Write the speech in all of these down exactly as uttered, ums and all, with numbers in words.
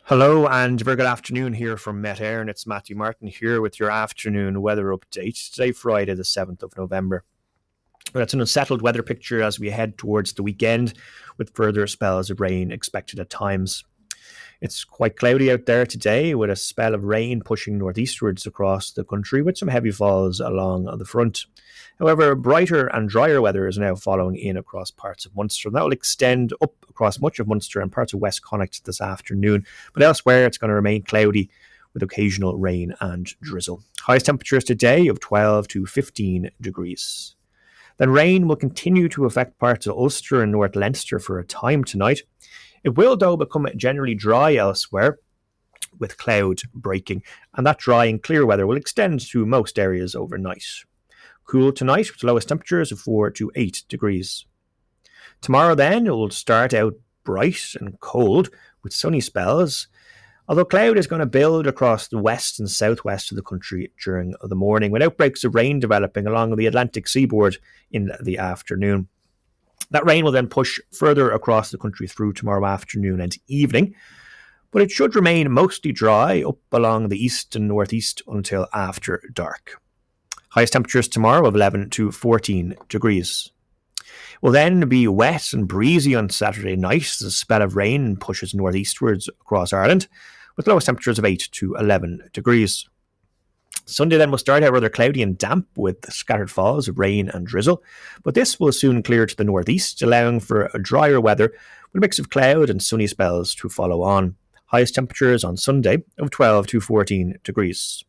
Hello and very good afternoon here from Met Air, and it's Matthew Martin here with your afternoon weather update. Today, Friday, the seventh of November. Well, it's an unsettled weather picture as we head towards the weekend, with further spells of rain expected at times. It's quite cloudy out there today, with a spell of rain pushing northeastwards across the country, with some heavy falls along the front. However, brighter and drier weather is now following in across parts of Munster, and that will extend up across much of Munster and parts of West Connacht this afternoon. But elsewhere, it's going to remain cloudy with occasional rain and drizzle. Highest temperatures today of twelve to fifteen degrees. Then rain will continue to affect parts of Ulster and North Leinster for a time tonight. It will, though, become generally dry elsewhere, with cloud breaking, and that dry and clear weather will extend to most areas overnight. Cool tonight with lowest temperatures of four to eight degrees. Tomorrow then it will start out bright and cold with sunny spells, although cloud is going to build across the west and southwest of the country during the morning, with outbreaks of rain developing along the Atlantic seaboard in the afternoon. That rain will then push further across the country through tomorrow afternoon and evening, but it should remain mostly dry up along the east and northeast until after dark. Highest temperatures tomorrow of eleven to fourteen degrees. It will then be wet and breezy on Saturday night as a spell of rain pushes northeastwards across Ireland, with lowest temperatures of eight to eleven degrees. Sunday then will start out rather cloudy and damp with scattered falls of rain and drizzle, but this will soon clear to the northeast, allowing for a drier weather with a mix of cloud and sunny spells to follow on. Highest temperatures on Sunday of twelve to fourteen degrees.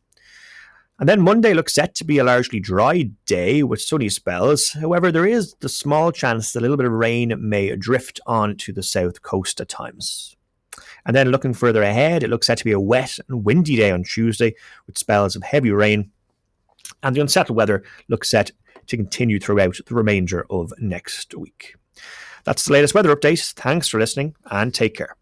And then Monday looks set to be a largely dry day with sunny spells. However, there is the small chance that a little bit of rain may drift on to the south coast at times. And then looking further ahead, it looks set to be a wet and windy day on Tuesday with spells of heavy rain. And the unsettled weather looks set to continue throughout the remainder of next week. That's the latest weather update. Thanks for listening and take care.